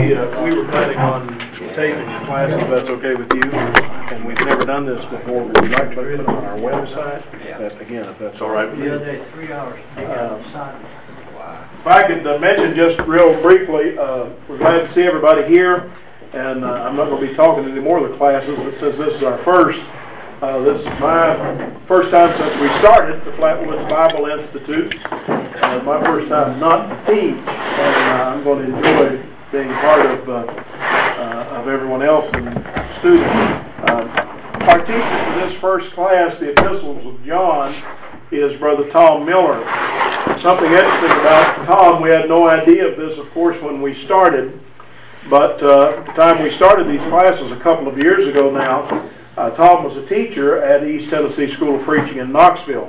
We were planning on taking the class, if that's okay with you, and we've never done this before. We'd like to put it on our website. Again, if that's all right with you. The other day, 3 hours. If I could mention just real briefly, we're glad to see everybody here, and I'm not going to be talking any more of the classes, but since this is our first, this is my first time since we started the Flatwoods Bible Institute, my first time not to teach, and I'm going to enjoy being part of everyone else and students. Our teacher for this first class, the Epistles of John, is Brother Tom Miller. Something interesting about Tom, we had no idea of this, of course, when we started, but at the time we started these classes a couple of years ago now, Tom was a teacher at East Tennessee School of Preaching in Knoxville,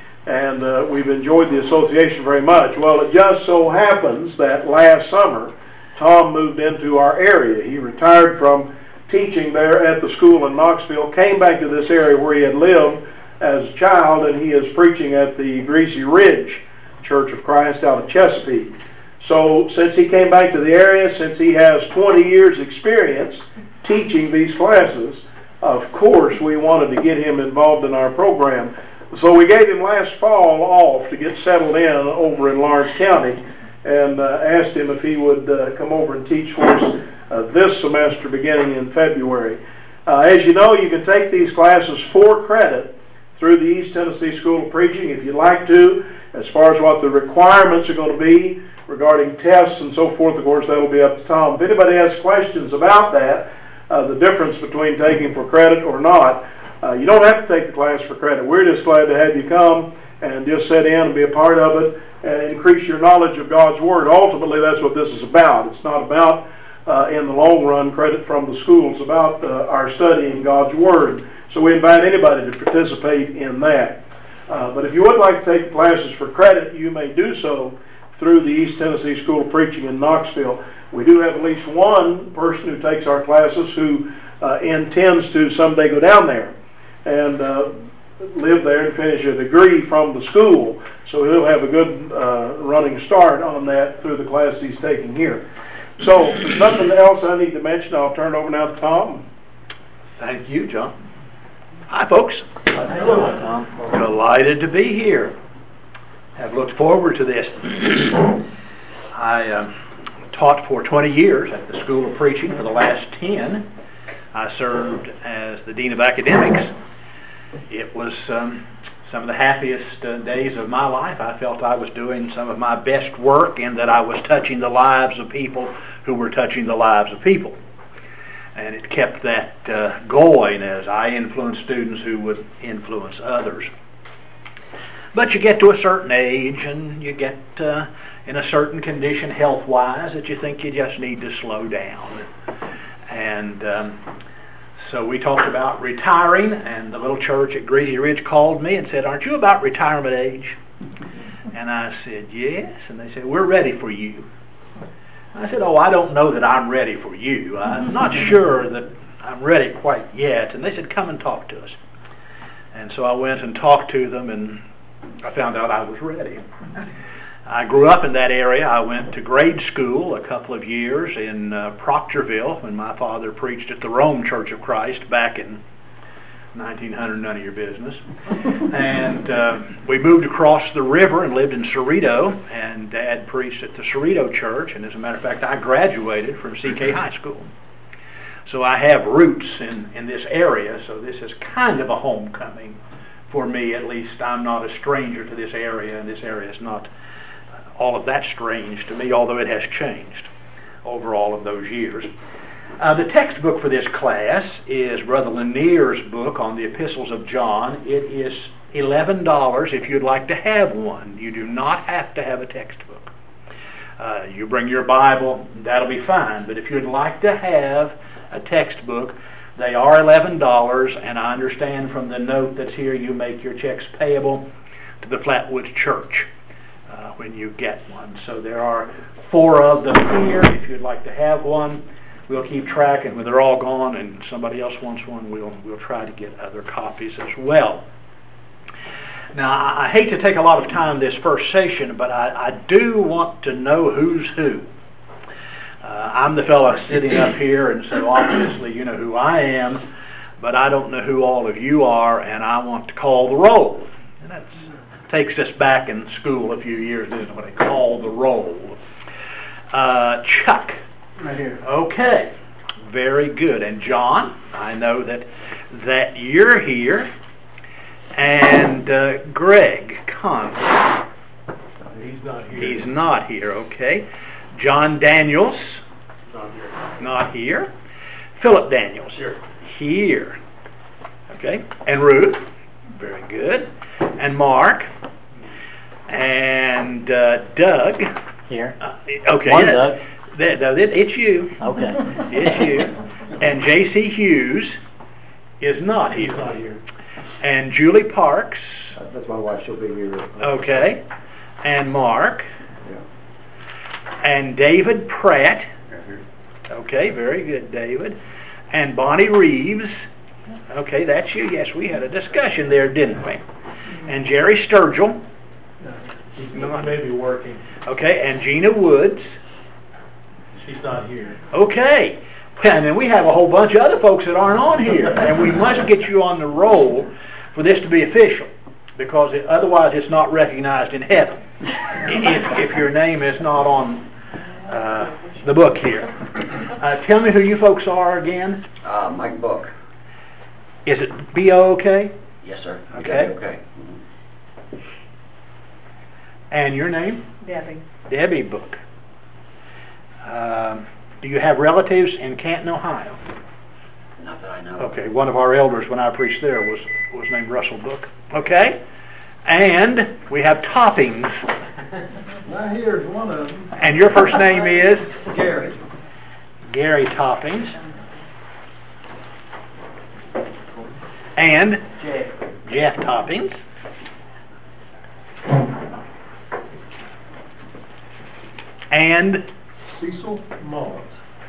and we've enjoyed the association very much. Well, it just so happens that last summer, Tom moved into our area. He retired from teaching there at the school in Knoxville, came back to this area where he had lived as a child, and he is preaching at the Greasy Ridge Church of Christ out of Chesapeake. So since he came back to the area, since he has 20 years experience teaching these classes, of course we wanted to get him involved in our program. So we gave him last fall off to get settled in over in Lawrence County, and asked him if he would come over and teach for us this semester beginning in February. As you know, you can take these classes for credit through the East Tennessee School of Preaching if you'd like to. As far as what the requirements are going to be regarding tests and so forth, of course, that'll be up to Tom. If anybody has questions about that, the difference between taking for credit or not, you don't have to take the class for credit. We're just glad to have you come and just sit in and be a part of it and increase your knowledge of God's Word. Ultimately, that's what this is about. It's not about, in the long run, credit from the school. It's about our studying God's Word. So we invite anybody to participate in that. But if you would like to take classes for credit, you may do so through the East Tennessee School of Preaching in Knoxville. We do have at least one person who takes our classes who intends to someday go down there and live there and finish a degree from the school. So he'll have a good running start on that through the class he's taking here. So if there's nothing else I need to mention, I'll turn it over now to Tom. Thank you, John. Hi, folks. Hello, Tom. Delighted to be here. Have looked forward to this. I taught for 20 years at the School of Preaching. For the last 10, I served as the Dean of Academics. It was some of the happiest days of my life. I felt I was doing some of my best work and that I was touching the lives of people who were touching the lives of people. And it kept that going as I influenced students who would influence others. But you get to a certain age and you get in a certain condition health-wise that you think you just need to slow down. And so we talked about retiring, and the little church at Greasy Ridge called me and said, "Aren't you about retirement age?" And I said, "Yes." And they said, "We're ready for you." I said, "Oh, I don't know that I'm ready for you. I'm not sure that I'm ready quite yet." And they said, "Come and talk to us." And so I went and talked to them, and I found out I was ready. I grew up in that area. I went to grade school a couple of years in Proctorville when my father preached at the Rome Church of Christ back in 1900, none of your business. And we moved across the river and lived in Cerrito, and Dad preached at the Cerrito Church, and as a matter of fact, I graduated from CK High School. So I have roots in this area, so this is kind of a homecoming for me. At least I'm not a stranger to this area, and this area is not all of that strange to me, although it has changed over all of those years. The textbook for this class is Brother Lanier's book on the Epistles of John. It is $11 if you'd like to have one. You do not have to have a textbook. You bring your Bible, that'll be fine. But if you'd like to have a textbook, they are $11, and I understand from the note that's here you make your checks payable to the Flatwoods Church when you get one. So there are 4 of them here. If you'd like to have one, we'll keep track, and when they're all gone and somebody else wants one, we'll try to get other copies as well. Now, I hate to take a lot of time this first session, but I do want to know who's who. I'm the fellow sitting up here, and so obviously you know who I am, but I don't know who all of you are, and I want to call the roll. And that takes us back in school a few years, isn't it, when they call the roll. Chuck. Right here. Okay, very good. And John, I know that you're here. And Greg Conley. He's not here. He's not here, okay. John Daniels. Not here. Not here. Philip Daniels. Here. Here. Okay. And Ruth. Very good. And Mark. And Doug. Here. Okay. One Doug. It's you. Okay. It's you. And J.C. Hughes is not He's here. not here. And Julie Parks. That's my wife. She'll be here. Okay. And Mark. Yeah. And David Pratt. Okay, very good, David. And Bonnie Reeves. Okay, that's you. Yes, we had a discussion there, didn't we? And Jerry Sturgill. He's maybe working. Okay, and Gina Woods. She's not here. Okay. And then we have a whole bunch of other folks that aren't on here. And we must get you on the roll for this to be official, because otherwise it's not recognized in heaven if your name is not on the book here. Tell me who you folks are again. Mike Book. Is it B-O-O-K? Yes, sir. Okay. Okay. And your name? Debbie. Debbie Book. Do you have relatives in Canton, Ohio? Not that I know. Okay, one of our elders when I preached there was named Russell Book. Okay, and we have Toppings. Not here is one of them. And your first name is? Gary. Gary Toppings. And? Jeff Toppings. And? Cecil Mullins.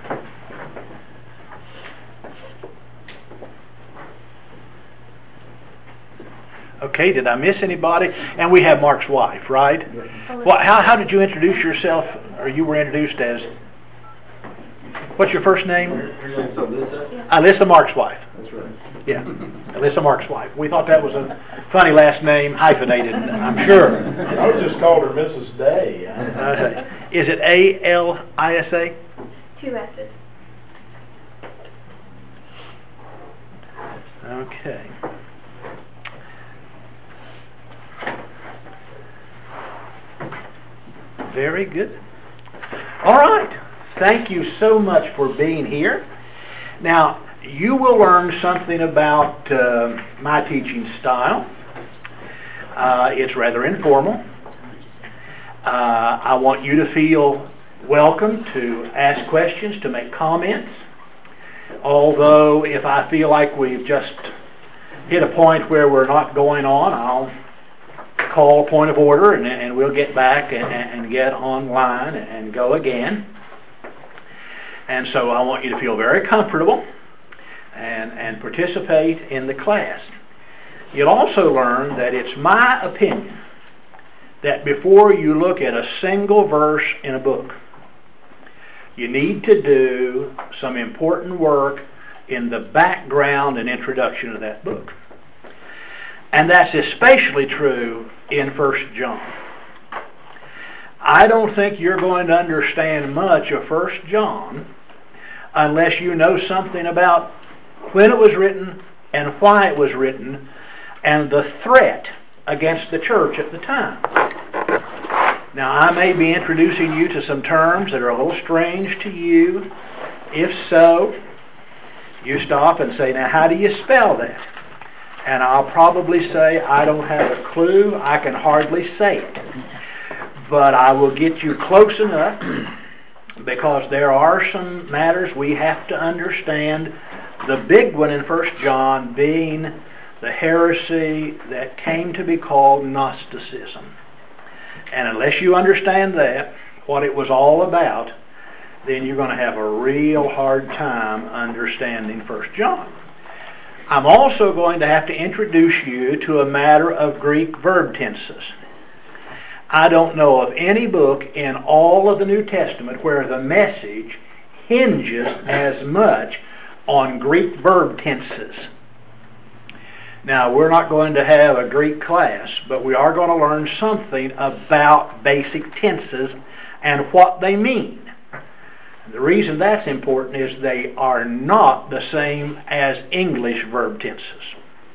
Okay, did I miss anybody? And we have Mark's wife, right? Well, how did you introduce yourself, or you were introduced as? What's your first name? Alyssa, Mark's wife. That's right. Yeah, Alyssa, Mark's wife. We thought that was a funny last name, hyphenated, I'm sure. I was just called her Mrs. Day. Okay. Is it A-L-I-S-A? 2 S's. Okay. Very good. All right. Thank you so much for being here. Now, you will learn something about my teaching style. It's rather informal. I want you to feel welcome to ask questions, to make comments. Although, if I feel like we've just hit a point where we're not going on, I'll call a point of order, and we'll get back and get online and go again. And so I want you to feel very comfortable and participate in the class. You'll also learn that it's my opinion that before you look at a single verse in a book, you need to do some important work in the background and introduction of that book. And that's especially true in 1 John. I don't think you're going to understand much of 1 John unless you know something about when it was written and why it was written and the threat against the church at the time. Now, I may be introducing you to some terms that are a little strange to you. If so, you stop and say, now how do you spell that? And I'll probably say, I don't have a clue, I can hardly say it. But I will get you close enough, because there are some matters we have to understand. The big one in 1 John being the heresy that came to be called Gnosticism. And unless you understand that, what it was all about, then you're going to have a real hard time understanding 1 John. I'm also going to have to introduce you to a matter of Greek verb tenses. I don't know of any book in all of the New Testament where the message hinges as much on Greek verb tenses. Now, we're not going to have a Greek class, but we are going to learn something about basic tenses and what they mean. The reason that's important is they are not the same as English verb tenses.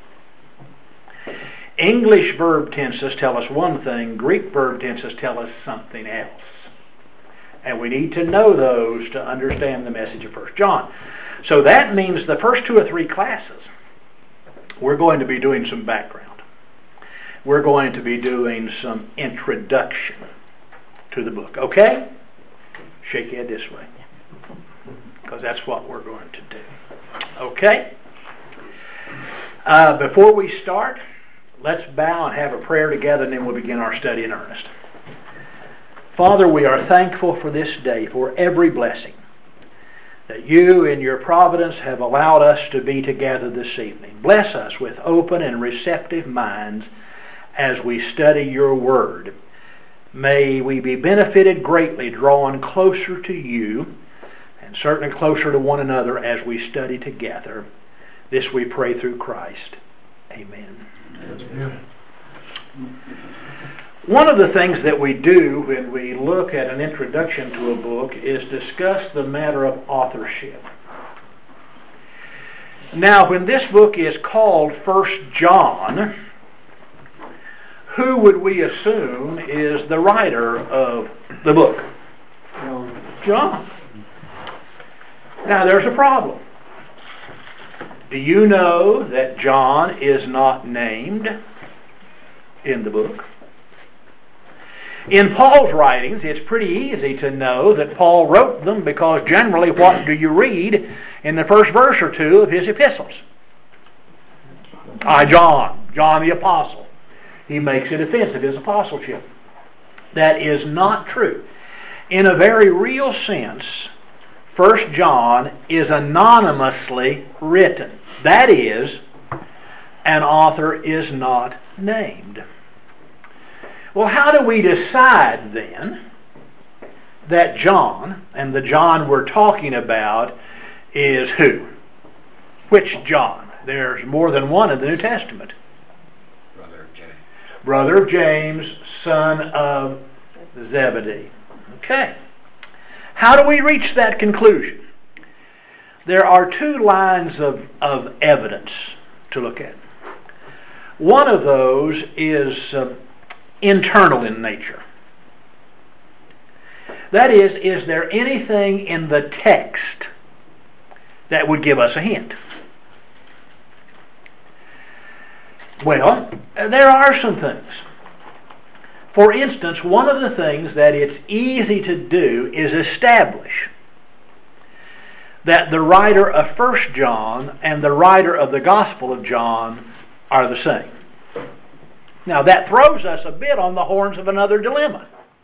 English verb tenses tell us one thing, Greek verb tenses tell us something else. And we need to know those to understand the message of 1 John. So that means the first 2 or 3 classes, we're going to be doing some background. We're going to be doing some introduction to the book. Okay? Shake your head this way, because that's what we're going to do. Okay? Before we start, let's bow and have a prayer together, and then we'll begin our study in earnest. Father, we are thankful for this day, for every blessing that you in your providence have allowed us to be together this evening. Bless us with open and receptive minds as we study your word. May we be benefited greatly, drawn closer to you, and certainly closer to one another as we study together. This we pray through Christ. Amen. Amen. One of the things that we do when we look at an introduction to a book is discuss the matter of authorship. Now, when this book is called 1 John, who would we assume is the writer of the book? John. Now, there's a problem. Do you know that John is not named in the book? In Paul's writings, it's pretty easy to know that Paul wrote them, because generally what do you read in the first verse or 2 of his epistles? John the Apostle. He makes it offensive, his apostleship. That is not true. In a very real sense, 1 John is anonymously written. That is, an author is not named. Well, how do we decide then that John, and the John we're talking about, is who? Which John? There's more than one in the New Testament. Brother of James. Brother of James, son of Zebedee. Okay. How do we reach that conclusion? There are 2 lines of evidence to look at. One of those is internal in nature. That is there anything in the text that would give us a hint? Well, there are some things. For instance, one of the things that it's easy to do is establish that the writer of 1 John and the writer of the Gospel of John are the same. Now, that throws us a bit on the horns of another dilemma.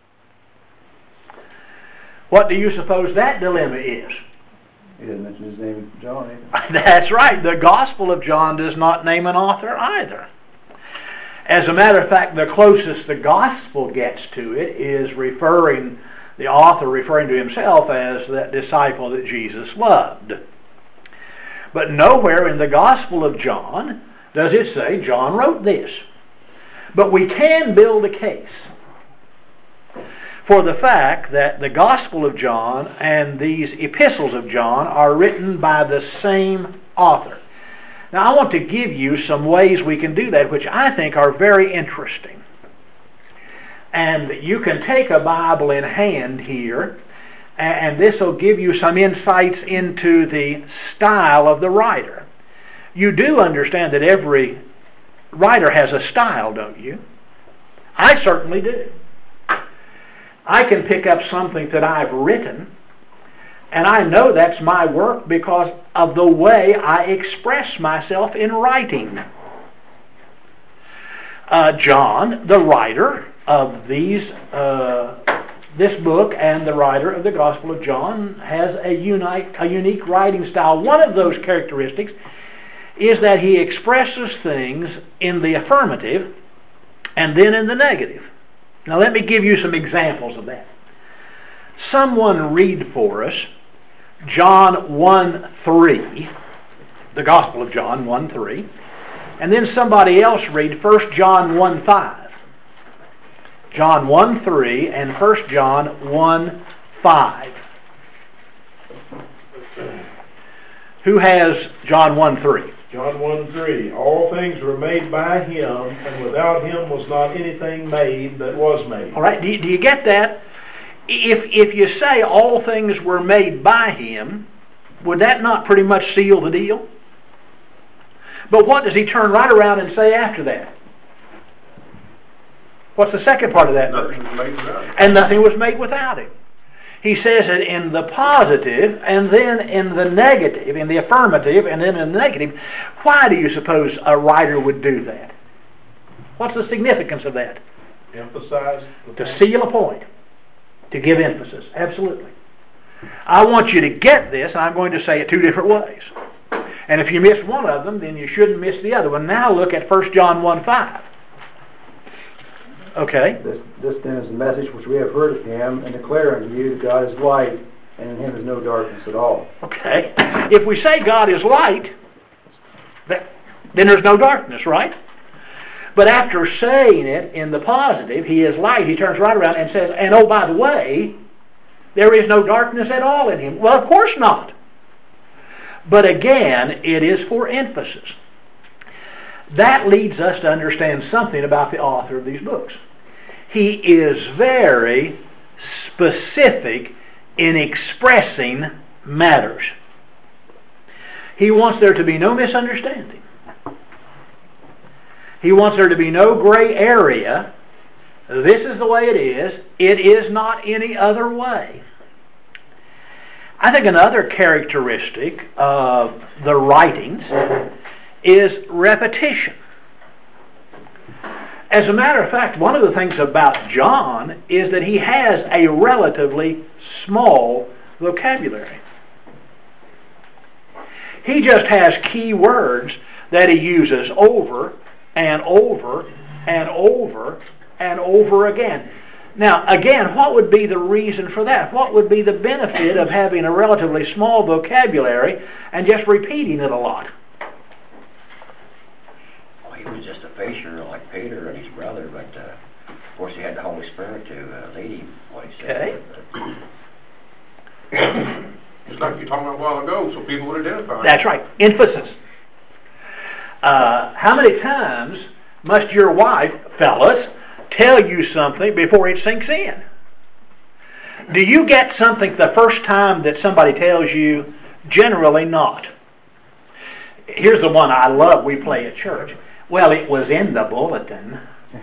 What do you suppose that dilemma is? He didn't mention his name, John, either. That's right. The Gospel of John does not name an author either. As a matter of fact, the closest the Gospel gets to it is the author referring to himself as that disciple that Jesus loved. But nowhere in the Gospel of John does it say John wrote this. But we can build a case for the fact that the Gospel of John and these epistles of John are written by the same author. Now, I want to give you some ways we can do that, which I think are very interesting. And you can take a Bible in hand here, and this will give you some insights into the style of the writer. You do understand that every writer has a style, don't you? I certainly do. I can pick up something that I've written, and I know that's my work because of the way I express myself in writing. John, the writer of this book and the writer of the Gospel of John, has a unique writing style. One of those characteristics is that he expresses things in the affirmative and then in the negative. Now let me give you some examples of that. Someone read for us John 1:3, the Gospel of John 1:3, and then somebody else read 1 John 1:5. John 1:3 and 1 John 1:5. Who has John 1:3? John 1:3, all things were made by him, and without him was not anything made that was made. All right, do you get that? If you say all things were made by him, would that not pretty much seal the deal? But what does he turn right around and say after that? What's the second part of that verse? Nothing was made without him. And nothing was made without him. He says it in the positive, and then in the negative, in the affirmative, and then in the negative. Why do you suppose a writer would do that? What's the significance of that? Emphasize the To point. seal a point. To give emphasis. Absolutely. I want you to get this, and I'm going to say it two different ways. And if you miss one of them, then you shouldn't miss the other one. Now look at 1 John 1:5. Okay? This then is the message which we have heard of him, and declare unto you that God is light, and in him is no darkness at all. Okay. If we say God is light, then there's no darkness, right? But after saying it in the positive, he is light, he turns right around and says, and oh, by the way, there is no darkness at all in him. Well, of course not. But again, it is for emphasis. That leads us to understand something about the author of these books. He is very specific in expressing matters. He wants there to be no misunderstanding. He wants there to be no gray area. This is the way it is. It is not any other way. I think another characteristic of the writings is repetition. As a matter of fact, one of the things about John is that he has a relatively small vocabulary. He just has key words that he uses over and over and over and over again. Now, again, what would be the reason for that? What would be the benefit of having a relatively small vocabulary and just repeating it a lot? Well, he was just a fisher like Peter and his brother, but of course he had the Holy Spirit to lead him, what he said. Okay. Just like you talked about a while ago, so people would identify. That's right. Emphasis. How many times must your wife, fellas, tell you something before it sinks in? Do you get something the first time that somebody tells you? Generally not. Here's the one I love we play at church. Well, it was in the bulletin.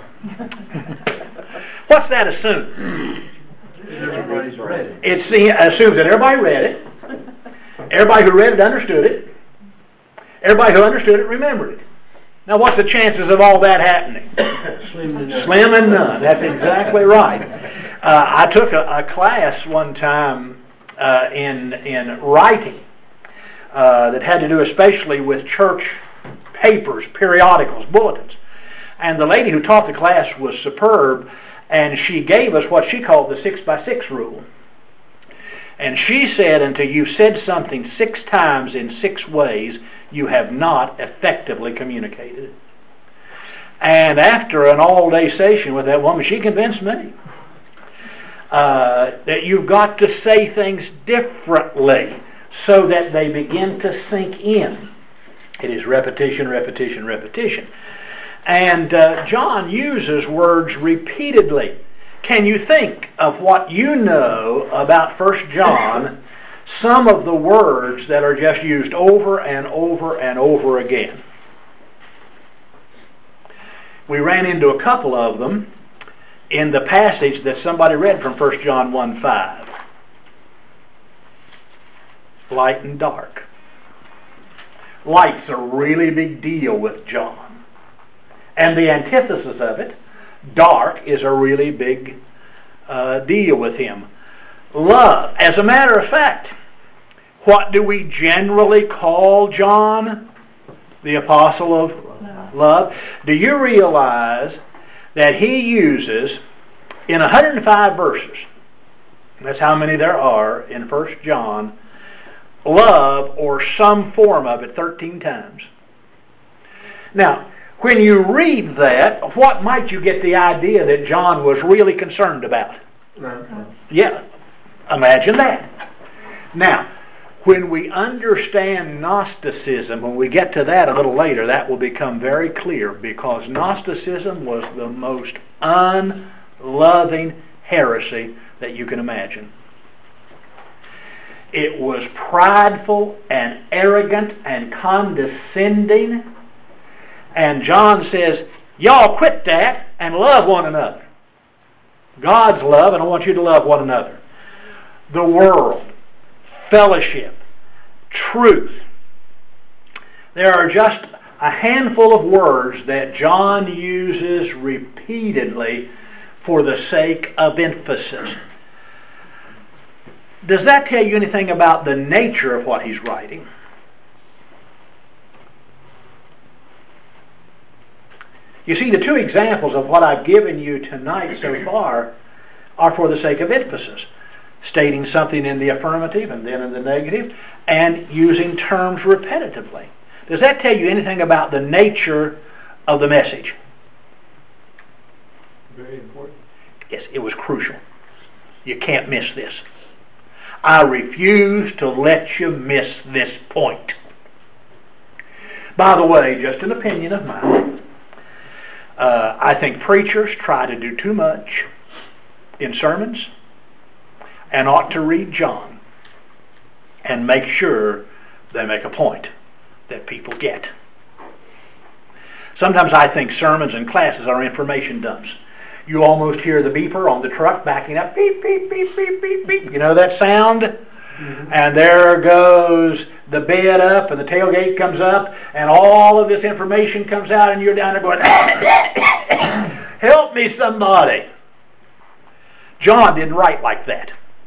What's that assume? Everybody's read it. It assumes that everybody read it. Everybody who read it understood it. Everybody who understood it remembered it. Now, what's the chances of all that happening? Slim and none. That's exactly right. I took a class one time in writing that had to do especially with church papers, periodicals, bulletins. And the lady who taught the class was superb, and she gave us what she called the 6x6 rule. And she said, until you've said something 6 times in 6 ways, you have not effectively communicated it. And after an all-day session with that woman, she convinced me that you've got to say things differently so that they begin to sink in. It is repetition, repetition, repetition. And John uses words repeatedly. Can you think of what you know about 1 John, some of the words that are just used over and over and over again? We ran into a couple of them in the passage that somebody read from 1 John 1:5. Light and dark. Light's a really big deal with John. And the antithesis of it, dark, is a really big deal with him. Love. As a matter of fact, what do we generally call John? The apostle of love. Do you realize that he uses, in 105 verses, that's how many there are in 1 John, love or some form of it 13 times. Now, when you read that, what might you get the idea that John was really concerned about? Yeah, imagine that. Now, when we understand Gnosticism, when we get to that a little later, that will become very clear, because Gnosticism was the most unloving heresy that you can imagine. It was prideful and arrogant and condescending. And John says, y'all quit that and love one another. God's love, and I want you to love one another. The world, fellowship, truth. There are just a handful of words that John uses repeatedly for the sake of emphasis. Does that tell you anything about the nature of what he's writing? You see, the two examples of what I've given you tonight so far are for the sake of emphasis. Stating something in the affirmative and then in the negative, and using terms repetitively. Does that tell you anything about the nature of the message? Very important. Yes, it was crucial. You can't miss this. I refuse to let you miss this point. By the way, just an opinion of mine, I think preachers try to do too much in sermons and ought to read John and make sure they make a point that people get. Sometimes I think sermons and classes are information dumps. You almost hear the beeper on the truck backing up, beep, beep, beep, beep, beep, beep. You know that sound? Mm-hmm. And there goes the bed up and the tailgate comes up and all of this information comes out and you're down there going, help me somebody. John didn't write like that.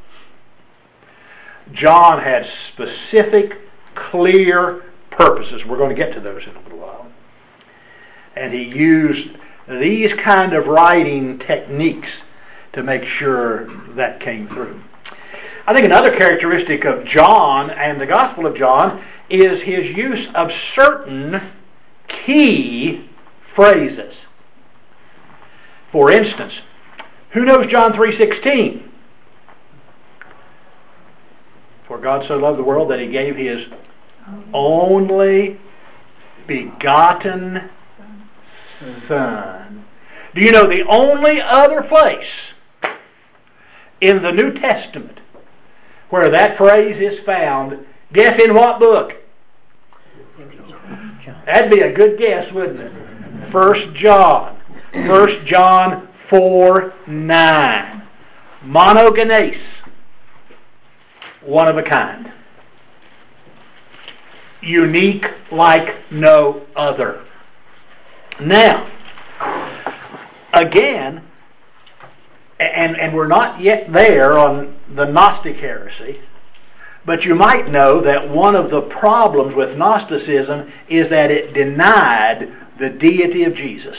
John had specific, clear purposes. We're going to get to those in a little while. And he used these kind of writing techniques to make sure that came through. I think another characteristic of John and the Gospel of John is his use of certain key phrases. For instance, who knows John 3:16? For God so loved the world that he gave his only begotten Son. Do you know the only other place in the New Testament where that phrase is found? Guess in what book? That'd be a good guess, wouldn't it? 1 John. 1 John 4:9. Monogenes. One of a kind. Unique like no other. Now, again, and we're not yet there on the Gnostic heresy, but you might know that one of the problems with Gnosticism is that it denied the deity of Jesus.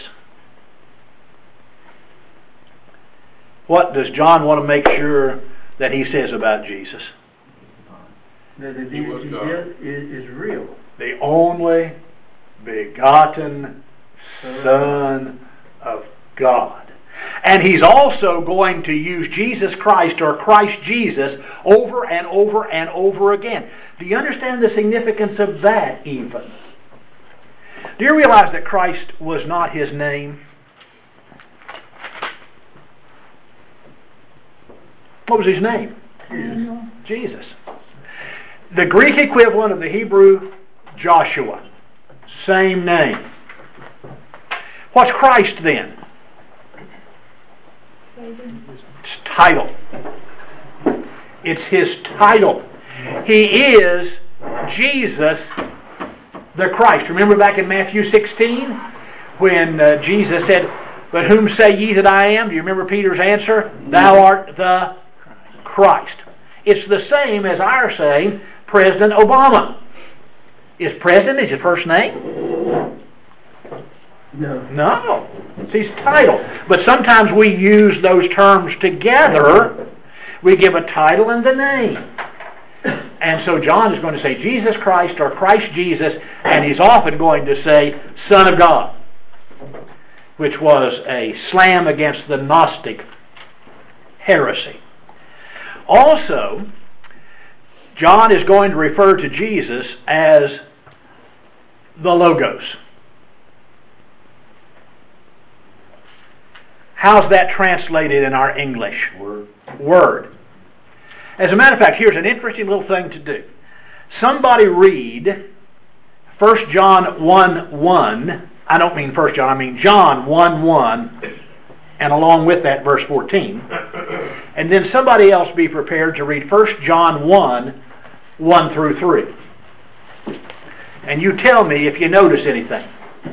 What does John want to make sure that he says about Jesus? That the deity is real. The only begotten Son of God. And he's also going to use Jesus Christ or Christ Jesus over and over and over again. Do you understand the significance of that even? Do you realize that Christ was not his name? What was his name? Jesus. The Greek equivalent of the Hebrew Joshua. Same name. What's Christ then? It's title. It's his title. He is Jesus the Christ. Remember back in Matthew 16 when Jesus said, "But whom say ye that I am?" Do you remember Peter's answer? "Thou art the Christ." It's the same as our saying President Obama. Is President his first name? No. It's his title. But sometimes we use those terms together. We give a title and the name. And so John is going to say Jesus Christ or Christ Jesus, and he's often going to say Son of God, which was a slam against the Gnostic heresy. Also, John is going to refer to Jesus as the Logos. How's that translated in our English? Word. As a matter of fact, here's an interesting little thing to do. Somebody read 1 John 1:1. I don't mean 1 John, I mean John 1:1, and along with that verse 14. And then somebody else be prepared to read 1 John 1:1 through 3. And you tell me if you notice anything.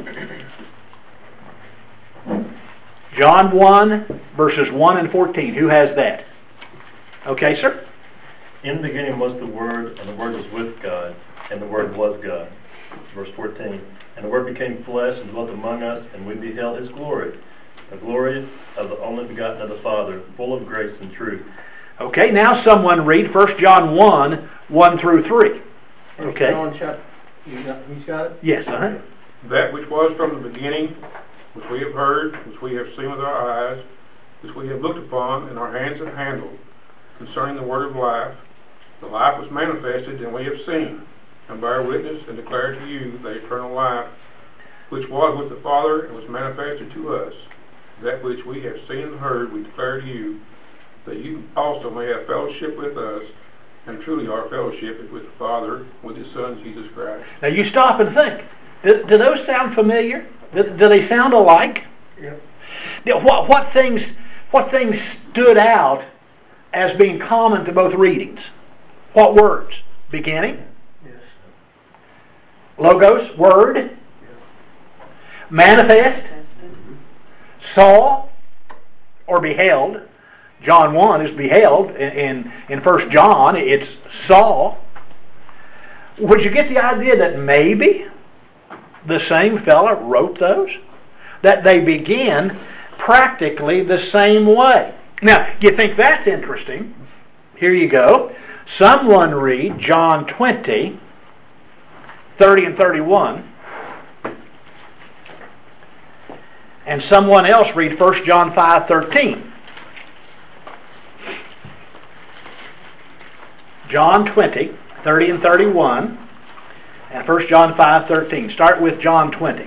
John 1, verses 1 and 14. Who has that? Okay, sir? In the beginning was the Word, and the Word was with God, and the Word was God. Verse 14. And the Word became flesh and dwelt among us, and we beheld His glory, the glory of the only begotten of the Father, full of grace and truth. Okay, now someone read 1 John 1:1 through 3. Okay. He's got it? Yes, That which was from the beginning, which we have heard, which we have seen with our eyes, which we have looked upon, and our hands have handled, concerning the word of life. The life was manifested, and we have seen, and bear witness, and declare to you the eternal life, which was with the Father, and was manifested to us. That which we have seen and heard, we declare to you, that you also may have fellowship with us, and truly our fellowship is with the Father, with His Son, Jesus Christ. Now you stop and think. Do those sound familiar? Do they sound alike? Yep. What things stood out as being common to both readings? What words? Beginning? Yes. Logos, word. Yes. Manifest. Saw or beheld. John 1 is beheld. In 1 John it's saw. Would you get the idea that maybe the same fella wrote those? That they begin practically the same way. Now, you think that's interesting? Here you go. Someone read John 20, 30 and 31. And someone else read 1 John 5:13. John 20, 30 and 31. And 1 John 5:13. Start with John 20.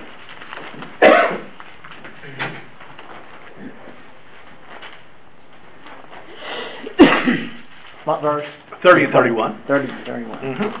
What verse? 30 and 31. 30 and 31. Mm-hmm.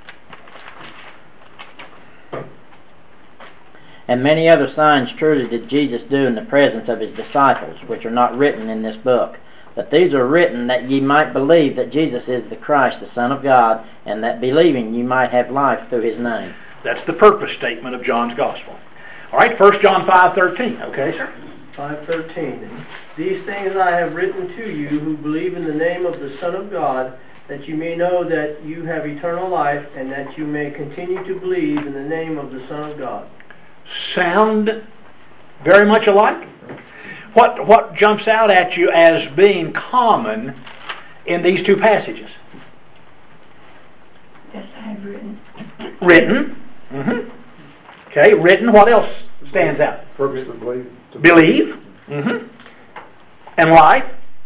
And many other signs truly did Jesus do in the presence of His disciples, which are not written in this book. But these are written that ye might believe that Jesus is the Christ, the Son of God, and that believing ye might have life through His name. That's the purpose statement of John's Gospel. All right, 1 John 5:13. Okay, sir? 5:13. These things I have written to you who believe in the name of the Son of God, that you may know that you have eternal life, and that you may continue to believe in the name of the Son of God. Sound very much alike? What jumps out at you as being common in these two passages? Yes, I have written. Written. Mm-hmm. Okay, written. What else stands out? Purpose to believe. Believe. Mm-hmm. And life.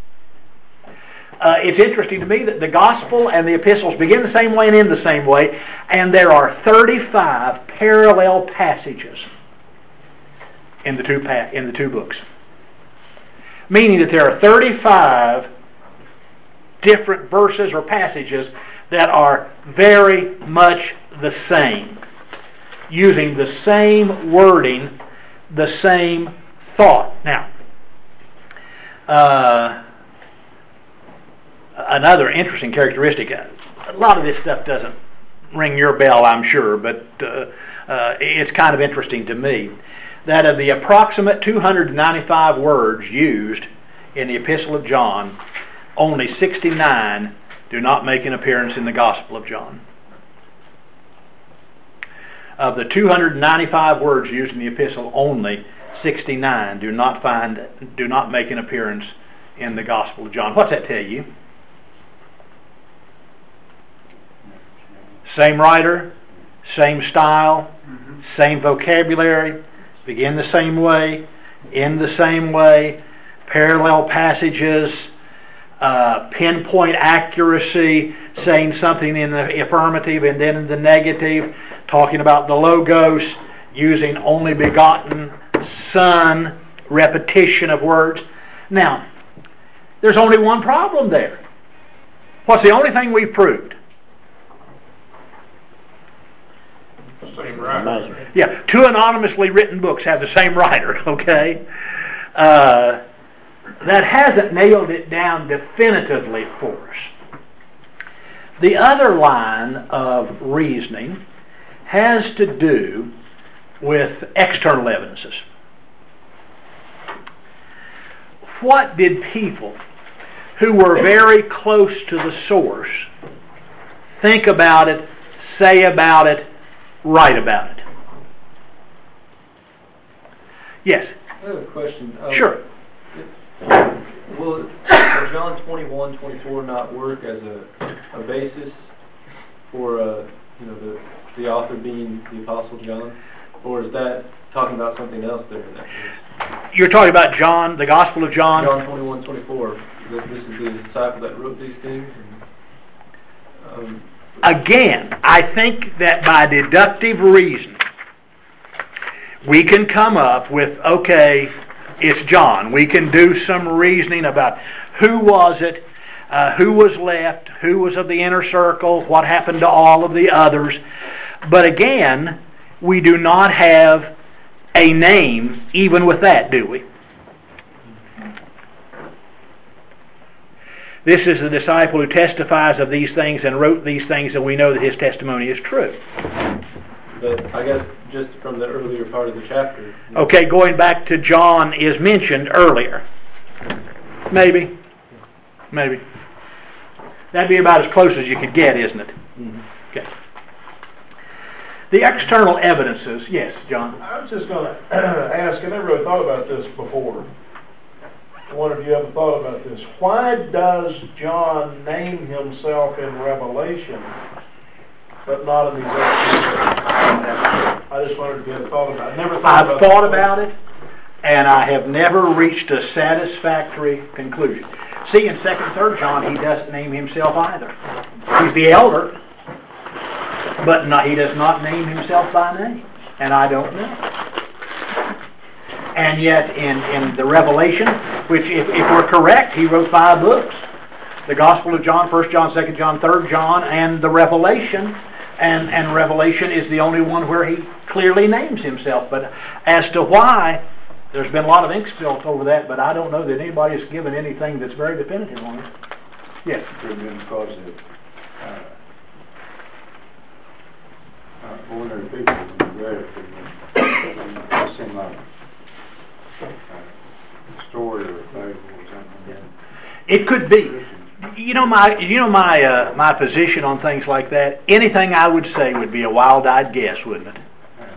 It's interesting to me that the Gospel and the epistles begin the same way and end the same way, and there are 35 parallel passages in the two books. Meaning that there are 35 different verses or passages that are very much the same, using the same wording, the same thought. Now, another interesting characteristic, a lot of this stuff doesn't ring your bell, I'm sure, but it's kind of interesting to me, that of the approximate 295 words used in the Epistle of John, only 69 do not make an appearance in the Gospel of John. Of the 295 words used in the epistle, only 69 do not make an appearance in the Gospel of John. What's that tell you? Same writer, same style, same vocabulary, begin the same way, end the same way, parallel passages, pinpoint accuracy, saying something in the affirmative and then in the negative, talking about the Logos, using only begotten Son, repetition of words. Now, there's only one problem there. What's the only thing we've proved? Same writer. Yeah, two anonymously written books have the same writer, okay? That hasn't nailed it down definitively for us. The other line of reasoning has to do with external evidences. What did people who were very close to the source think about it, say about it, write about it? Yes? I have a question. Sure. Will John 21:24 not work as a basis for the author being the Apostle John, or is that talking about something else there in that case? You're talking about John, the Gospel of John? John 21:24. This is the disciple that wrote these things. Again, I think that by deductive reasoning, we can come up with, okay, it's John. We can do some reasoning about who was it, who was left, who was of the inner circle, what happened to all of the others. But again, we do not have a name even with that, do we? This is the disciple who testifies of these things and wrote these things, and we know that his testimony is true. But I guess just from the earlier part of the chapter. Okay, going back to John is mentioned earlier. Maybe. Maybe. That'd be about as close as you could get, isn't it? Mm-hmm. Okay. The external evidences, yes, John? I was just going to ask, I never really thought about this before. I wonder if you ever thought about this. Why does John name himself in Revelation, but not in these other books? I just wondered if you ever thought about it. I've thought about it, and I have never reached a satisfactory conclusion. See, in 2nd, 3rd John, he doesn't name himself either. He's the elder, but he does not name himself by name, and I don't know. And yet, in the Revelation, which, if we're correct, he wrote 5 books. The Gospel of John, 1 John, 2 John, 3 John, and the Revelation. And Revelation is the only one where he clearly names himself. But as to why, there's been a lot of ink spilt over that, but I don't know that anybody's given anything that's very definitive on it. Yes? Because of ordinary people can be read it seem like a story or a fable or something. It could be. You know my position on things like that. Anything I would say would be a wild-eyed guess, wouldn't it?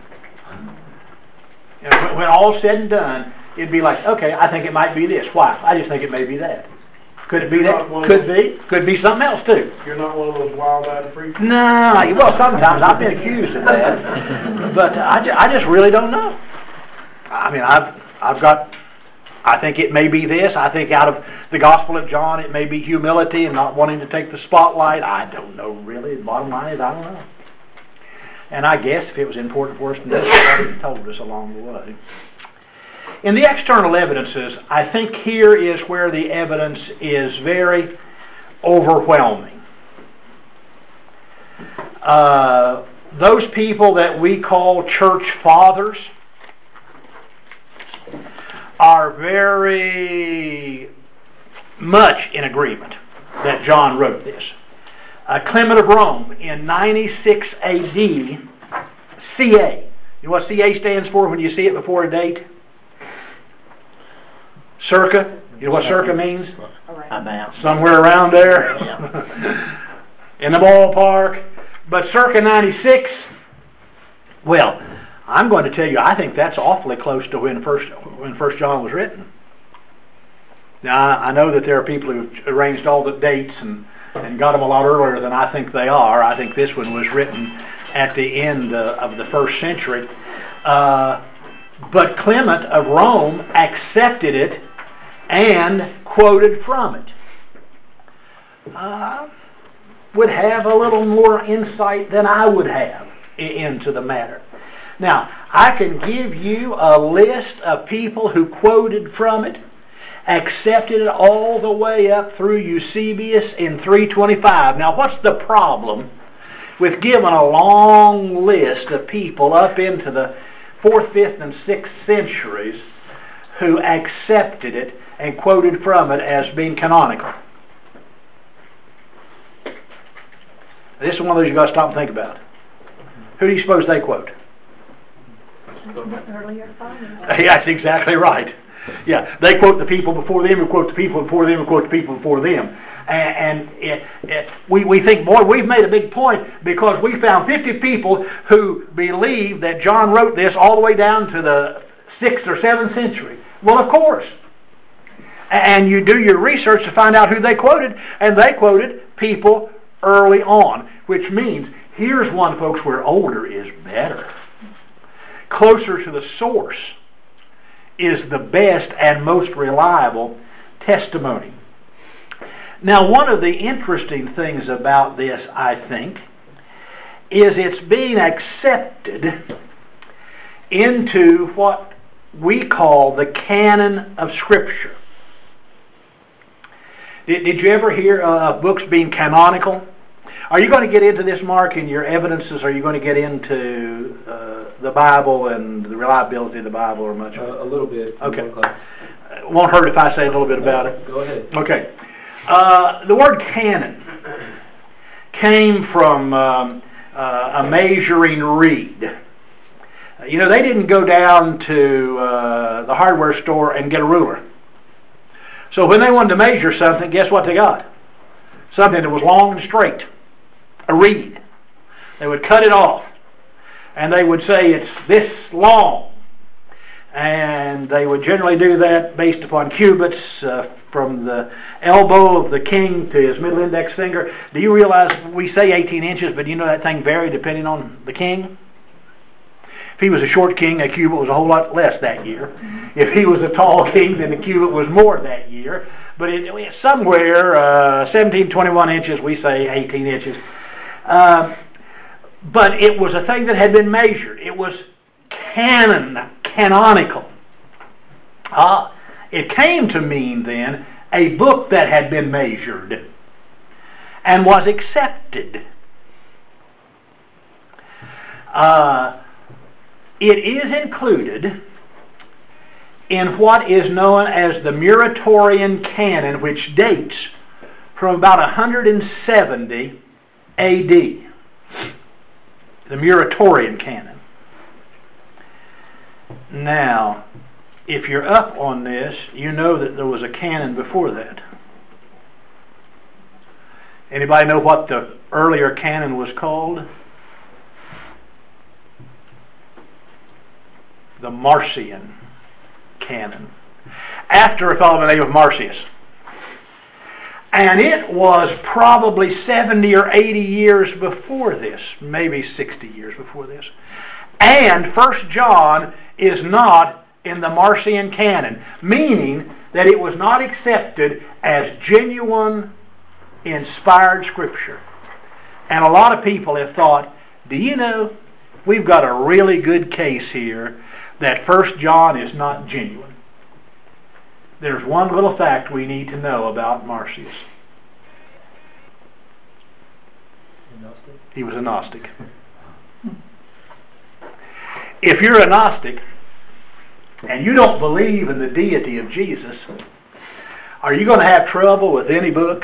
And when all's said and done, it'd be like, okay, I think it might be this. Why? I just think it may be that. Could it be that? Could be. Could be something else too. You're not one of those wild-eyed freaks? No. Well, sometimes I've been accused of that, but I just really don't know. I mean, I think it may be this. I think out of the Gospel of John, it may be humility and not wanting to take the spotlight. I don't know, really. The bottom line is, I don't know. And I guess if it was important for us to know, somebody told us along the way. In the external evidences, I think here is where the evidence is very overwhelming. Those people that we call church fathers are very much in agreement that John wrote this. Clement of Rome in 96 AD, CA. You know what CA stands for when you see it before a date? Circa. You know what circa means? About. Somewhere around there. In the ballpark. But circa 96, well, I'm going to tell you, I think that's awfully close to when First John was written. Now, I know that there are people who arranged all the dates and and got them a lot earlier than I think they are. I think this one was written at the end of the first century. But Clement of Rome accepted it and quoted from it. Would have a little more insight than I would have into the matter. Now, I can give you a list of people who quoted from it, accepted it all the way up through Eusebius in 325. Now, what's the problem with giving a long list of people up into the 4th, 5th, and 6th centuries who accepted it and quoted from it as being canonical? This is one of those you've got to stop and think about. Who do you suppose they quote? Yeah, that's exactly right. Yeah, they quote the people before them, who quote the people before them, who quote the people before them. And we think, boy, we've made a big point because we found 50 people who believe that John wrote this all the way down to the 6th or 7th century. Well, of course. And you do your research to find out who they quoted, and they quoted people early on, which means here's one, folks, where older is better. Closer to the source is the best and most reliable testimony. Now, one of the interesting things about this, I think, is it's being accepted into what we call the canon of Scripture. Did you ever hear of books being canonical? Are you going to get into this, Mark, in your evidences? Are you going to get into the Bible and the reliability of the Bible or much of it? A little bit. Okay. It won't hurt if I say a little bit about it. Go ahead. Okay. The word canon came from a measuring reed. You know, they didn't go down to the hardware store and get a ruler. So when they wanted to measure something, guess what they got? Something that was long and straight. A reed. They would cut it off. And they would say it's this long. And they would generally do that based upon cubits from the elbow of the king to his middle index finger. Do you realize we say 18 inches, but you know that thing varied depending on the king? If he was a short king, a cubit was a whole lot less that year. If he was a tall king, then the cubit was more that year. But it's somewhere 17, 21 inches, we say 18 inches. But it was a thing that had been measured. It was canonical. It came to mean then a book that had been measured and was accepted. It is included in what is known as the Muratorian Canon, which dates from about 170 A.D. The Muratorian Canon. Now, if you're up on this, you know that there was a canon before that. Anybody know what the earlier canon was called? The Marcion Canon, after a fellow by the name of Marcius. And it was probably 70 or 80 years before this, maybe 60 years before this. And 1 John is not in the Marcion Canon, meaning that it was not accepted as genuine, inspired Scripture. And a lot of people have thought, do you know, we've got a really good case here that 1 John is not genuine. There's one little fact we need to know about Marcius. He was a Gnostic. If you're a Gnostic and you don't believe in the deity of Jesus, are you going to have trouble with any book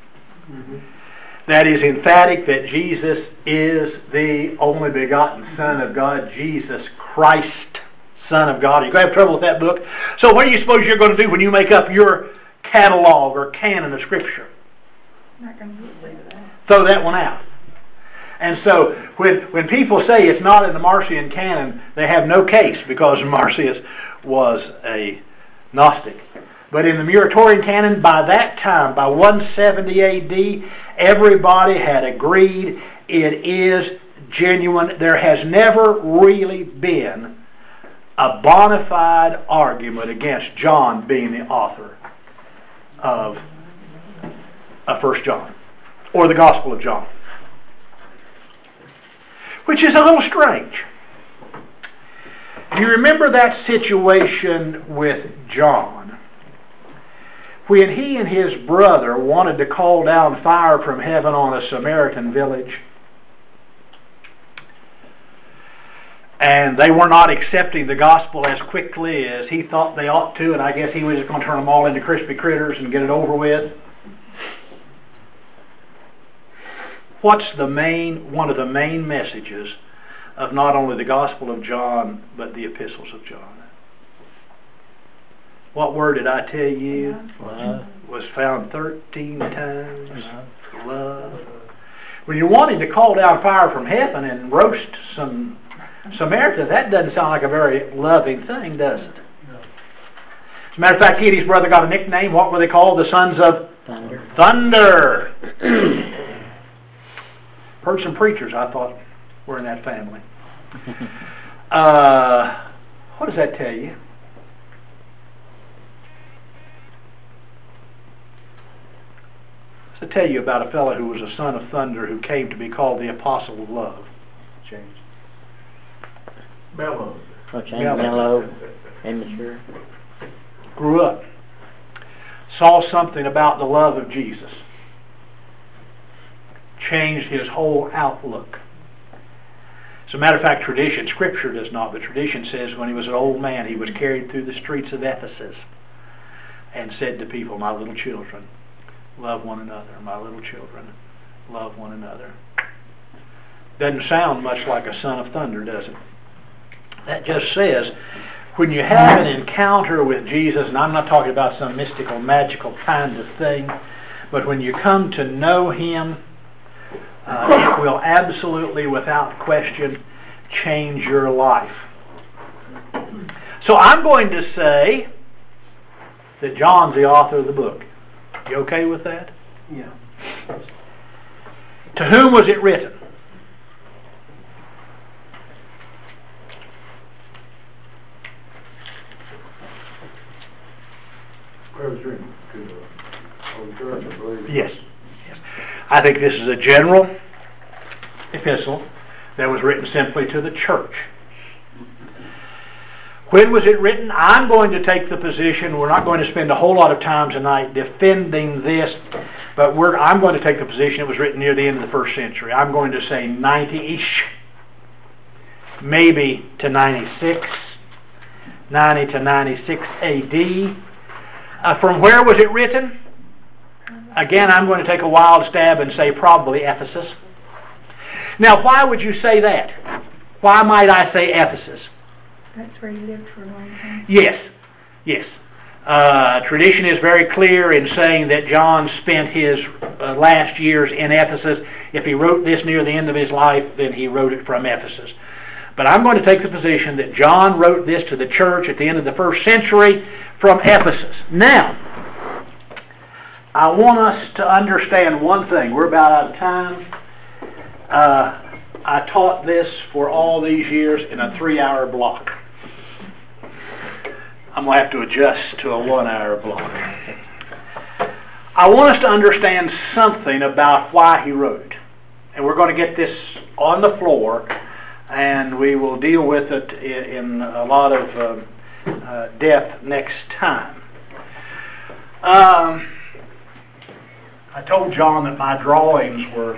that is emphatic that Jesus is the only begotten Son of God, Jesus Christ, Son of God? Are you going to have trouble with that book? So what do you suppose you're going to do when you make up your catalog or canon of Scripture? Not going to leave it out. Throw that one out. And so when people say it's not in the Marcion Canon, they have no case because Marcius was a Gnostic. But in the Muratorian canon, by that time, by 170 A.D., everybody had agreed it is genuine. There has never really been a bona fide argument against John being the author of 1 John, or the Gospel of John. Which is a little strange. Do you remember that situation with John, when he and his brother wanted to call down fire from heaven on a Samaritan village? And they were not accepting the gospel as quickly as he thought they ought to, and I guess he was just going to turn them all into crispy critters and get it over with. What's one of the main messages of not only the Gospel of John, but the epistles of John? What word did I tell you was found 13 times? Love. When you're wanting to call down fire from heaven and roast some Samaritans, that doesn't sound like a very loving thing, does it? As a matter of fact, he and his brother got a nickname. What were they called? The sons of Thunder. Heard some preachers I thought were in that family. What does that tell you? Does it tell you about a fellow who was a son of thunder who came to be called the Apostle of Love? James. Mellow. Mellow. Immature. Grew up. Saw something about the love of Jesus. Changed his whole outlook. As a matter of fact, tradition, Scripture does not, but tradition says when he was an old man, he was carried through the streets of Ephesus and said to people, "My little children, love one another. My little children, love one another." Doesn't sound much like a son of thunder, does it? That just says, when you have an encounter with Jesus, and I'm not talking about some mystical, magical kind of thing, but when you come to know Him, it will absolutely, without question, change your life. So I'm going to say that John's the author of the book. You okay with that? Yeah. To whom was it written? Where was written? To the Holy Church, I believe. Yes. I think this is a general epistle that was written simply to the church. When was it written? I'm going to take the position, we're not going to spend a whole lot of time tonight defending this, but I'm going to take the position it was written near the end of the first century. I'm going to say 90-ish, maybe to 96, 90 to 96 AD. From where was it written? Again, I'm going to take a wild stab and say probably Ephesus. Now, why would you say that? Why might I say Ephesus? That's where he lived for a long time. Yes, yes. Tradition is very clear in saying that John spent his last years in Ephesus. If he wrote this near the end of his life, then he wrote it from Ephesus. But I'm going to take the position that John wrote this to the church at the end of the first century from Ephesus. Now, I want us to understand one thing. We're about out of time. I taught this for all these years in a 3-hour block. I'm going to have to adjust to a 1-hour block. I want us to understand something about why he wrote it. And we're going to get this on the floor, and we will deal with it in a lot of depth next time. I told John that my drawings were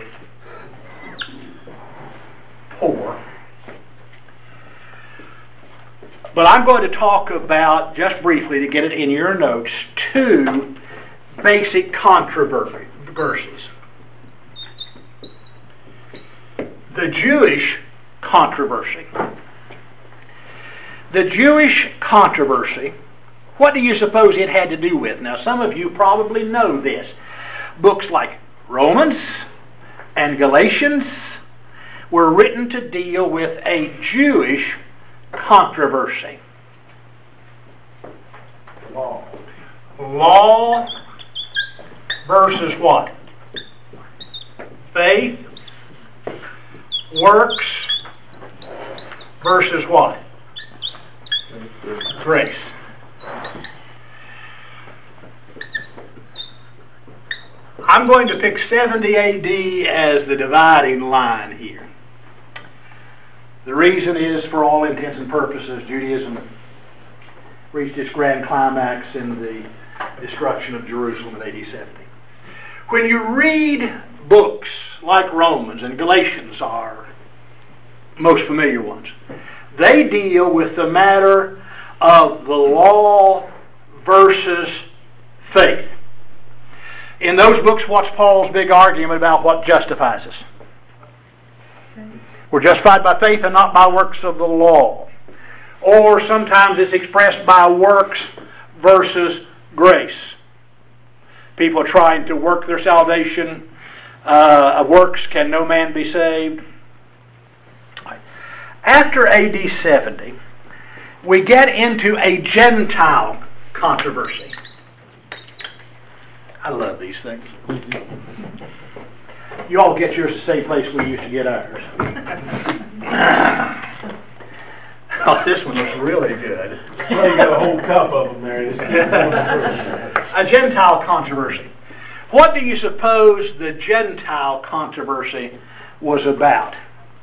poor. But I'm going to talk about, just briefly to get it in your notes, 2 basic controversies. The Jewish controversy. The Jewish controversy, what do you suppose it had to do with? Now, some of you probably know this. Books like Romans and Galatians were written to deal with a Jewish controversy. Law versus what? Faith. Works versus what? Grace. I'm going to pick 70 AD as the dividing line here. The reason is, for all intents and purposes, Judaism reached its grand climax in the destruction of Jerusalem in AD 70. When you read books like Romans and Galatians are most familiar ones, they deal with the matter of the law versus faith. In those books, what's Paul's big argument about what justifies us? We're justified by faith and not by works of the law. Or sometimes it's expressed by works versus grace. People trying to work their salvation. Of works can no man be saved. After AD 70, we get into a Gentile controversy. I love these things. You all get yours the same place we used to get ours. Oh, this one looks really good. Well, you got a whole cup of them there. A Gentile controversy. What do you suppose the Gentile controversy was about?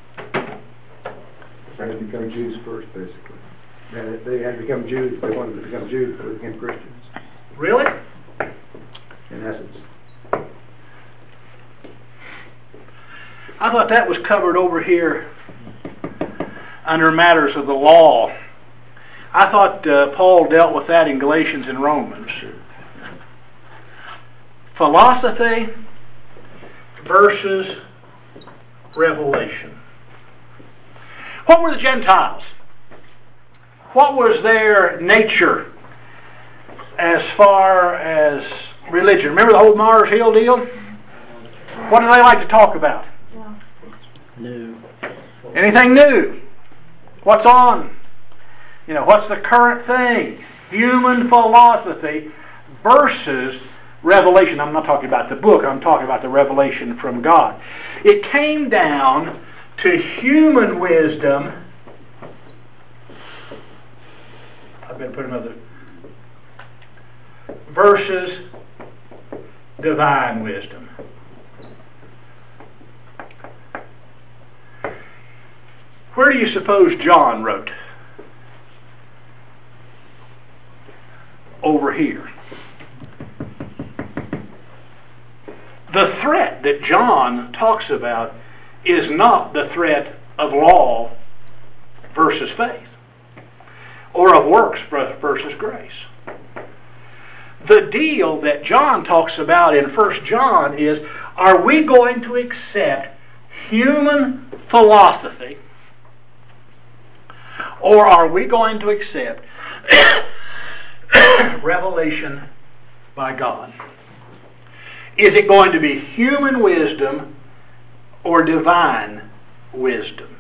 They had to become Jews first, basically. They had to become Jews. They wanted to become Jews before they became Christians, Really? in essence. I thought that was covered over here under matters of the law. I thought Paul dealt with that in Galatians and Romans. Philosophy versus revelation. What were the Gentiles? What was their nature as far as religion? Remember the whole Mars Hill deal? What do they like to talk about? New. Anything new? What's on? What's the current thing? Human philosophy versus revelation. I'm not talking about the book, I'm talking about the revelation from God. It came down to human wisdom. I've been putting another. Versus divine wisdom. Where do you suppose John wrote? Over here. The threat that John talks about is not the threat of law versus faith, or of works versus grace. The deal that John talks about in 1 John is, are we going to accept human philosophy, or are we going to accept revelation by God? Is it going to be human wisdom or divine wisdom?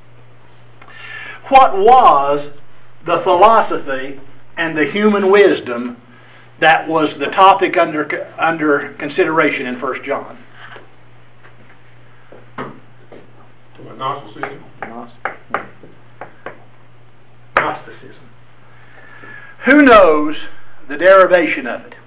What was the philosophy and the human wisdom that was the topic under consideration in 1 John? Gnosticism. Gnosticism. Who knows the derivation of it?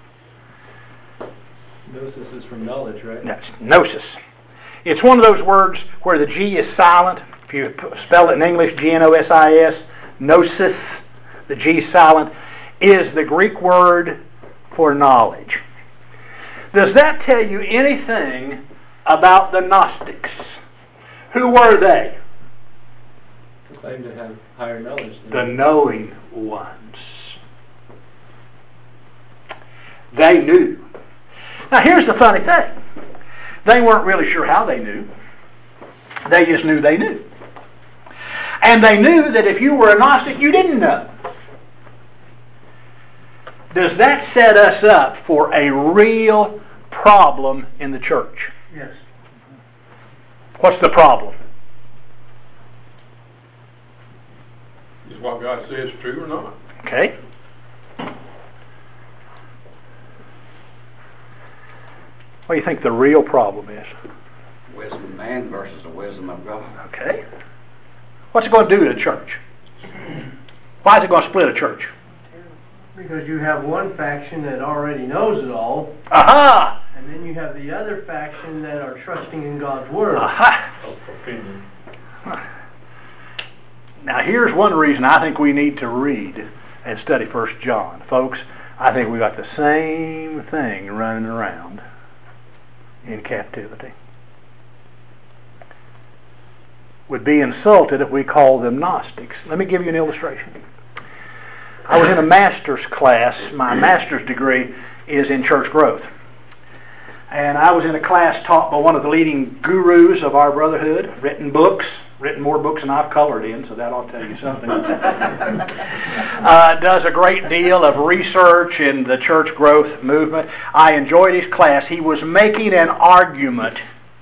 Gnosis is from knowledge, right? No, gnosis. It's one of those words where the G is silent. If you spell it in English, G-N-O-S-I-S, gnosis, the G is silent, is the Greek word for knowledge. Does that tell you anything about the Gnostics? Who were they? They claim to have higher knowledge. The knowing ones. They knew. Now here's the funny thing. They weren't really sure how they knew. They just knew they knew. And they knew that if you were a Gnostic, you didn't know. Does that set us up for a real problem in the church? Yes. What's the problem? Is what God says true or not? Okay. What do you think the real problem is? Wisdom of man versus the wisdom of God. Okay. What's it going to do to the church? Why is it going to split a church? Because you have one faction that already knows it all. Aha! And then you have the other faction that are trusting in God's Word. Aha! Now here's one reason I think we need to read and study 1 John. Folks, I think we got the same thing running around in captivity. Would be insulted if we called them Gnostics. Let me give you an illustration. I was in a master's class. My master's degree is in church growth. And I was in a class taught by one of the leading gurus of our brotherhood, written more books than I've colored in, so that ought to tell you something. Does a great deal of research in the church growth movement. I enjoyed his class. He was making an argument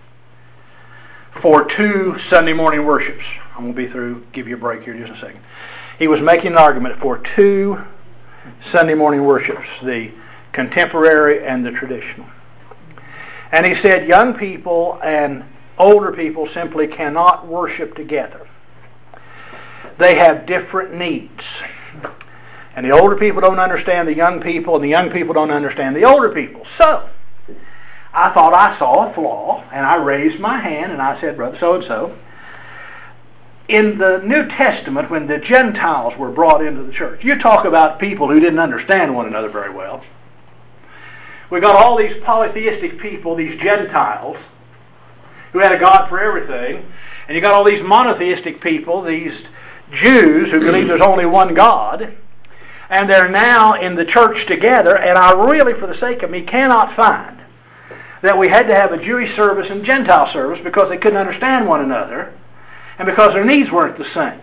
for 2 Sunday morning worships. I'm going to be through, give you a break here in just a second. He was making an argument for 2 Sunday morning worships, the contemporary and the traditional. And he said young people and older people simply cannot worship together. They have different needs. And the older people don't understand the young people, and the young people don't understand the older people. So, I thought I saw a flaw, and I raised my hand, and I said, Brother so-and-so, in the New Testament, when the Gentiles were brought into the church, you talk about people who didn't understand one another very well. We got all these polytheistic people, these Gentiles, who had a God for everything, and you got all these monotheistic people, these Jews who believe there's only one God, and they're now in the church together, and I really, for the sake of me, cannot find that we had to have a Jewish service and Gentile service because they couldn't understand one another, and because their needs weren't the same.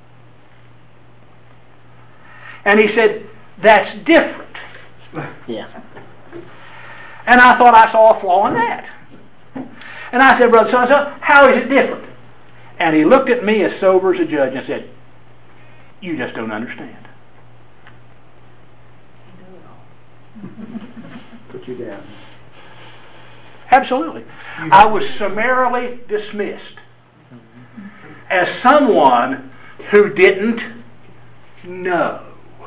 And he said, that's different. Yeah. And I thought I saw a flaw in that. And I said, Brother so-and-so, how is it different? And he looked at me as sober as a judge and said, you just don't understand. Put you down. Absolutely. I was summarily dismissed as someone who didn't know.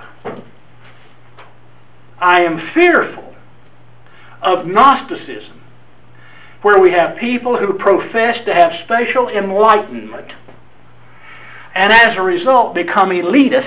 I am fearful of Gnosticism, where we have people who profess to have spatial enlightenment and as a result become elitists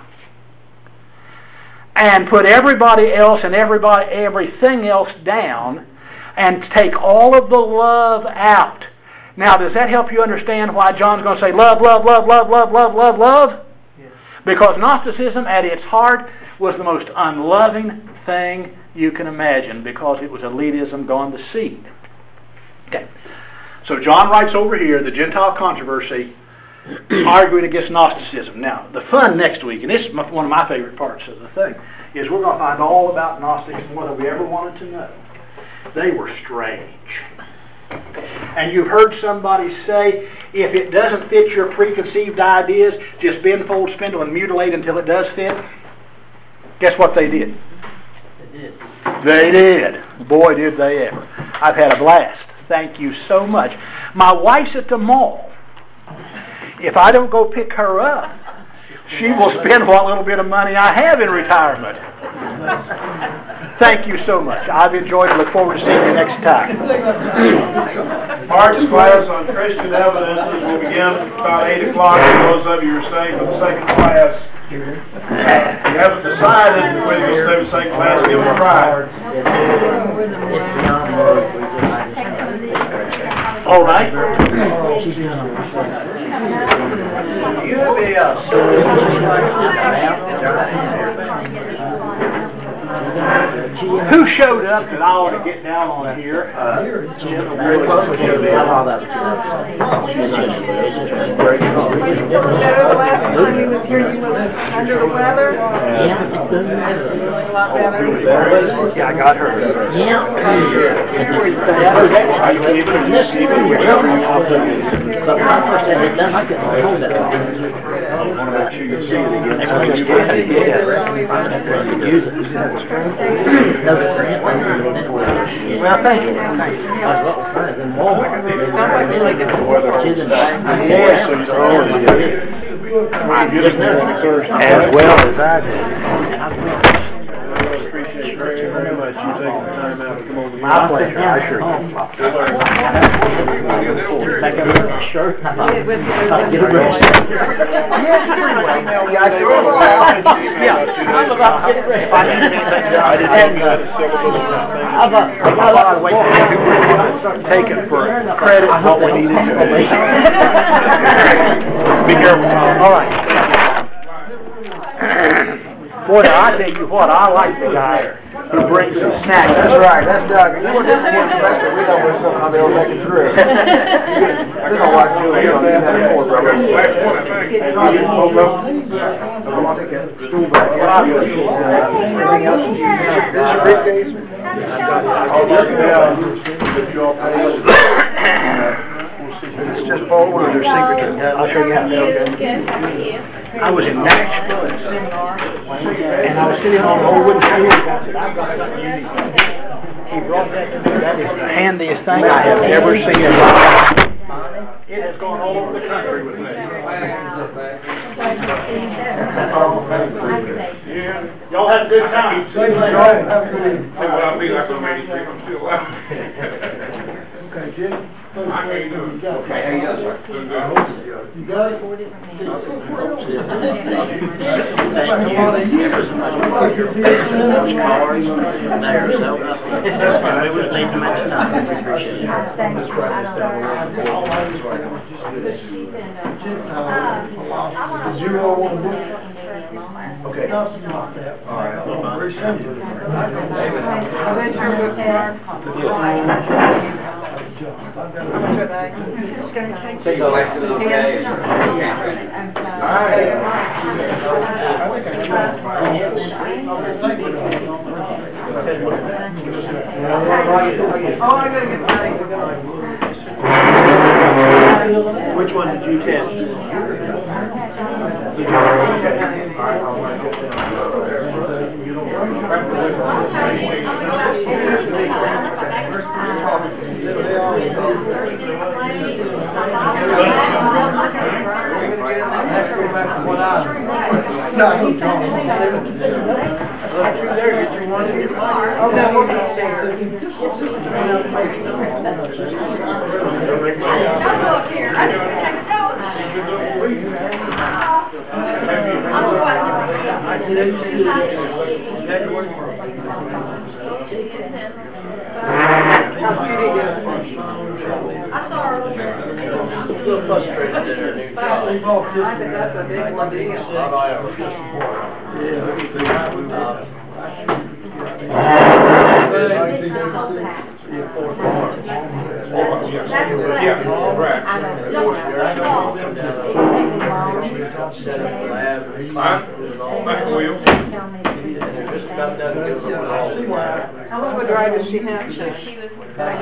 and put everybody else and everything else down and take all of the love out. Now, does that help you understand why John's going to say love, love, love, love, love, love, love, love? Yes. Because Gnosticism at its heart was the most unloving thing you can imagine, because it was elitism gone to seed. Okay. So John writes over here, the Gentile controversy, arguing against Gnosticism. Now, the fun next week, and this is one of my favorite parts of the thing, is we're going to find all about Gnostics more than we ever wanted to know. They were strange. And you've heard somebody say, if it doesn't fit your preconceived ideas, just bend, fold, spindle, and mutilate until it does fit. Guess what they did? They did. Boy, did they ever. I've had a blast. Thank you so much. My wife's at the mall. If I don't go pick her up, she will spend what little bit of money I have in retirement. Thank you so much. I've enjoyed it. Look forward to seeing you next time. Mark's class on Christian evidences will begin about 8 o'clock. For those of you who are staying for the second class, you haven't decided whether you'll stay for the second class, give it a try. All right. Who showed up that I ought to get down on here? Last time he was here, you were under the weather. Yeah, I got her. Yeah. But when I first had it done, I couldn't hold it. I want to make sure you see it again. Use it. Does it grant? Well, thank you. I was looking for it in Walmart. As well as I did. Very much you taking the time out to come over here. My pleasure, I sure can. Back up with the shirt. Get a Yeah, I'm about to get it ready. Take it for credit what we needed to do. Be careful. All right. Boy, now, I tell you what, I like the guy who brings the snacks. That's right, that's Doug. You were just one special. We know what's something they'll make it through. I don't watch you. You don't have that more, brother. Stool back. Anything else? This is your briefcase? It's just Paul, one of their secrets. I'll show you how to do it. I was in Nashville at a seminar, and I was sitting on an old wooden chair, and I said, I've got something unique. He brought that to me. That is the handiest thing I have ever seen in my life. It has gone all over the country with me. Y'all have a good time. Say what I'll be like on Main Street, I'm still alive. Okay, Jim. How you doing? Okay, how you doing, sir? You got it? Okay. All right. Very simple. So you elected it okay? Which one did you test? How long of a drive does she have? She was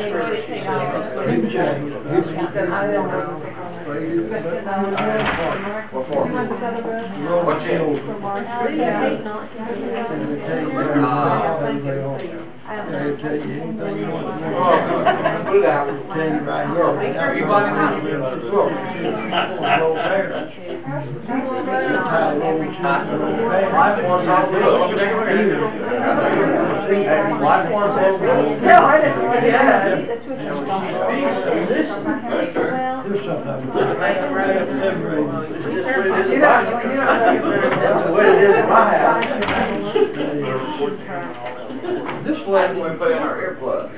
This flag we put in our earplugs.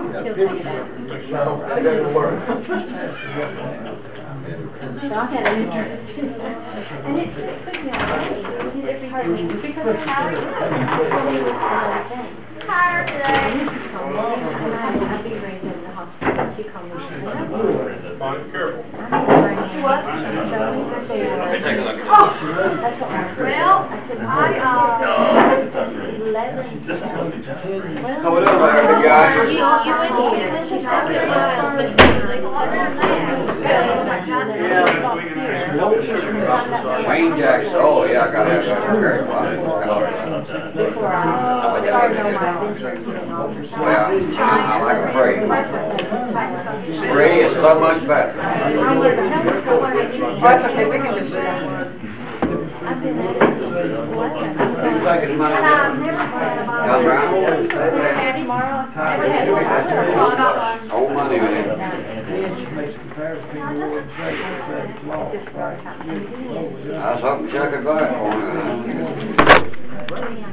Tired today. Careful. Well, I said, Coming up there, big guy. Wayne Jackson, oh yeah, I gotta have that very well, I like a Frey. Frey is so much better. That's okay, we can just. Taking money. Come around. Old money, man. I was hoping Chuck would buy it for me.